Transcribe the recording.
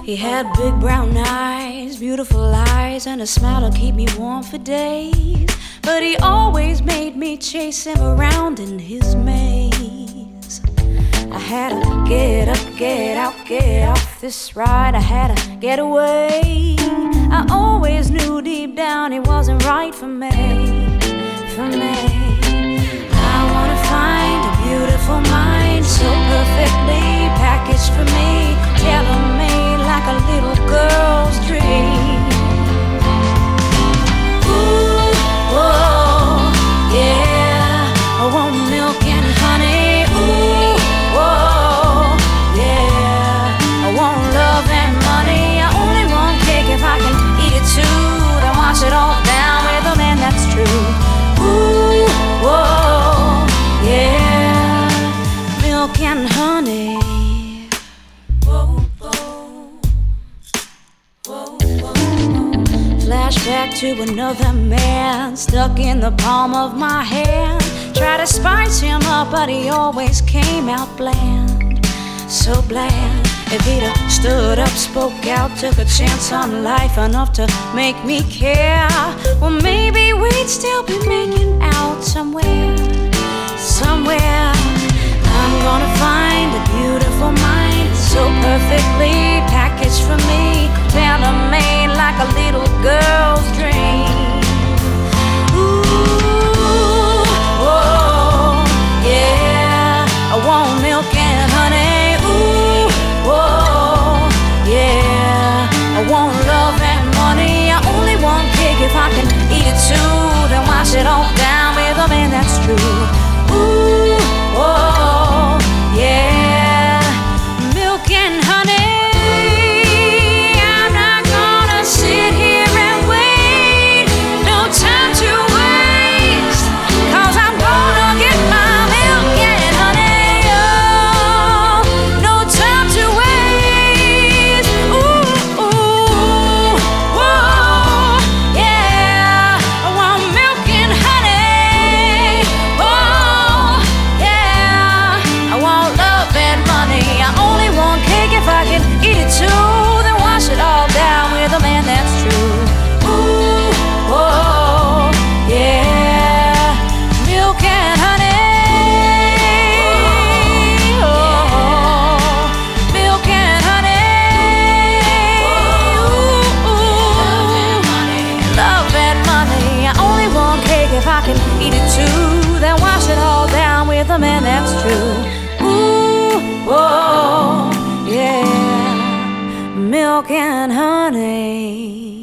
He had big brown eyes, beautiful eyes, and a smile to keep me warm for days. But he always made me chase him around in his maze. I had to get up, get out, get off this ride. I had to get away. I always knew deep down he wasn't right for me, for me. I wanna find a beautiful mind, so perfectly packaged for me, tailor-made like a little girl's dream. Ooh, whoa, yeah, I want milk and honey. Ooh, whoa, yeah, I want love and money. I only want cake if I can eat it too, then wash it all down with a man that's true. Ooh, whoa, yeah, milk and honey. Flashback to another man stuck in the palm of my hand. Tried to spice him up, but he always came out bland, so bland. If he'd have stood up, spoke out, took a chance on life enough to make me care, well, maybe we'd still be making out somewhere, somewhere. I'm gonna find a beautiful mind, so perfectly packaged for me, tailor-made like a little girl's dream. Ooh, whoa, yeah, I want milk and honey. Ooh, whoa, yeah, I want love and money. I only want cake if I can eat it too, then wash it all down with a man that's true. Ooh, whoa, yeah, milk and honey. I'm not gonna sit here and wait, no time to waste, 'cause I'm gonna get my milk and honey. Oh, no time to waste. Ooh, ooh, whoa, yeah, I want milk and honey. Oh, yeah, I want love and money. I only want cake if I can eat it too, then wash it all down with a man that's true. Ooh, whoa, yeah, milk and honey. Oh, milk and honey. Ooh, love and money. I only want cake if I can eat it too, then wash it all down with a man that's true. Ooh, whoa, yeah, milk and honey.